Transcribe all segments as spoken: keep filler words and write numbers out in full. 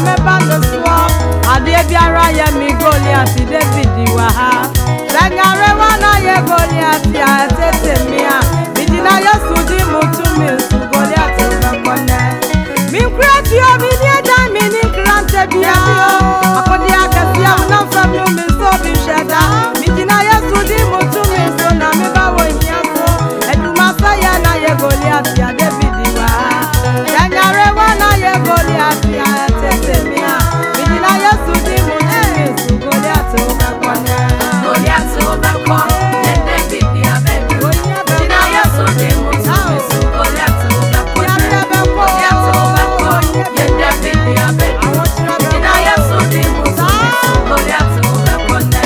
me bando swap. Ade biara ye mi Goliath David wa ha. Sengare wana ye Goliath ya tete mia. Midina Yesu di mutumi su Goliath bakone. Min krati o mi ni da mi ni krante bia. Akodi akasi amna fam no mi so bi sheda. Midina Yesu di mutumi so na me ba wo hia so. Eduma sa ya na ye Goliath ya David wa. Sengare wana ye Goliath ya tete mia. Midina Yesu di mutumi su Goliath bakone. Goliath bakone. David ya baby. Midina Yesu di mutumi su Goliath bakone. Goliath bakone. David ya baby. Midina Yesu di mutumi su Goliath bakone.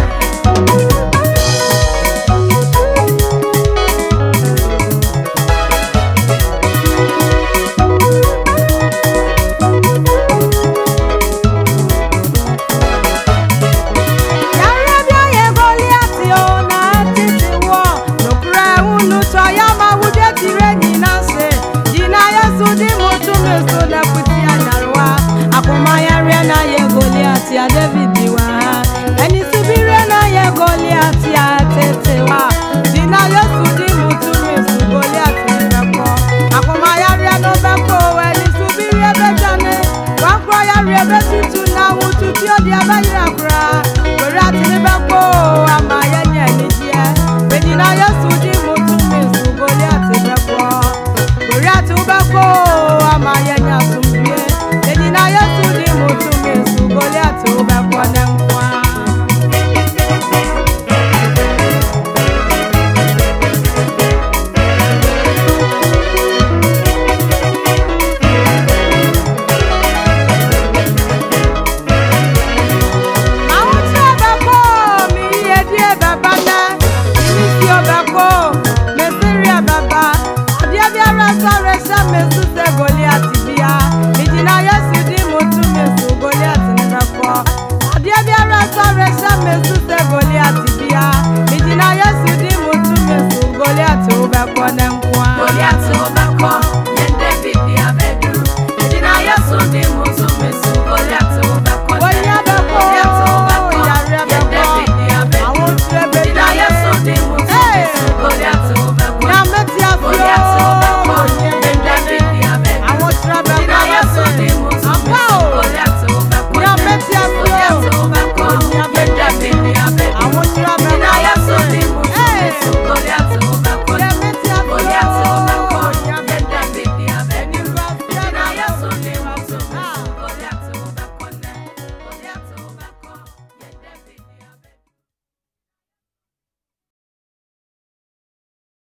Ya David wa eni subire na ye Goliath ya tete wa dina Yesu di mutumi su Goliath beko akoma ya ria no beko eni subire bejane wa kro ya ria betutu na wututu odi abayira kra Goliath ni beko ama ya nya ni je dina Yesu di mutumi su Goliath beko Goliath beko ama ya nya sumbie dina Yesu di mutumi su Goliath bakone nkwa Baba